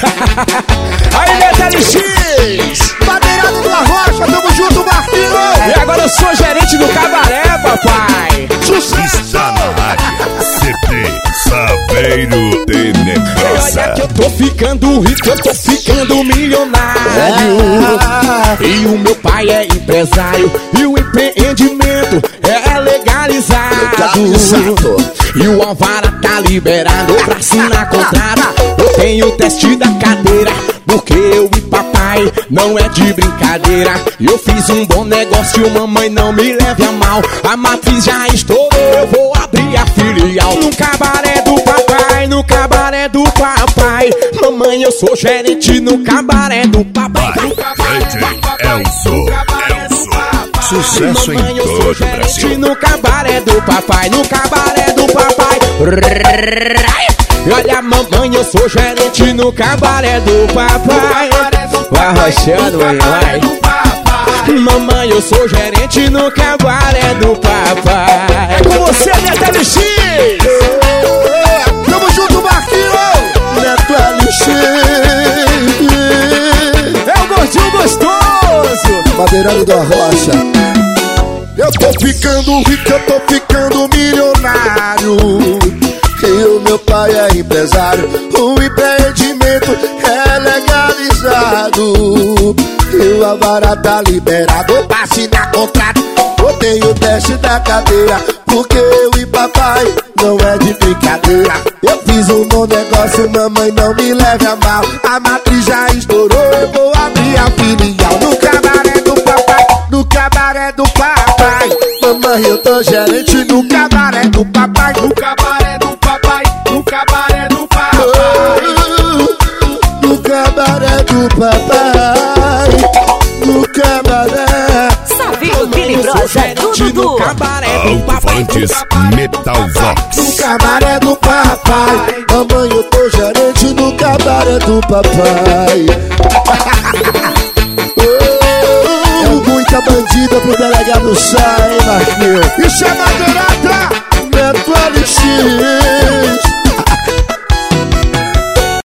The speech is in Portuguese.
Aí, MetaLX! Madeirado do Arrocha, tamo junto, Marquinhos! E agora eu sou gerente do cabaré, papai! Sucesso! Está na área, CT Saveiro Tenebrosa. Olha que eu tô ficando rico, eu tô ficando milionário. E o meu pai é empresário, e o empreendimento é legalizado. E o Alvara tá liberado pra assinar contrato. Eu tenho teste da cadeira, porque eu e papai não é de brincadeira. Eu fiz um bom negócio, mamãe, não me leve a mal. A matriz já estourou, eu vou abrir a filial. No cabaré do papai, no cabaré do papai. Mamãe, eu sou gerente no cabaré do papai. Elzo. Sucesso em todo o Brasil. No cabaré do papai, no cabaré do papai. Olha, mamãe, eu sou gerente no cabaré do papai. Vai arrochando, vai. Mamãe, eu sou gerente no cabaré do papai. É com você, MetaLX! Tamo junto, Marquinhos! MetaLX! É o gordinho gostoso! Madeirado do Arrocha. Eu tô ficando rico, eu tô ficando milionário. E o meu pai é empresário, o empreendimento é legalizado. E o Alvara tá liberado pra assinar contrato. Eu tenho teste da cadeira, porque eu e papai não é de brincadeira. Eu fiz um bom negócio, mamãe, não me leve a mal. A matriz já estourou, eu vou abrir a filial. No cabaré do papai, no cabaré do papai. Mamãe, eu tô gerente no cabaré do papai. No cabaré do papai, no cabaré do papai. No cabaré do papai, no cabaré. Saveiro Tenebrosa, tudo. Alto-falantes Metal Vox. No cabaré do papai. Mamãe, eu tô gerente no cabaré do papai. É muita bandida pro delegado sair, Marquinhos. E chama a garota MetaLX.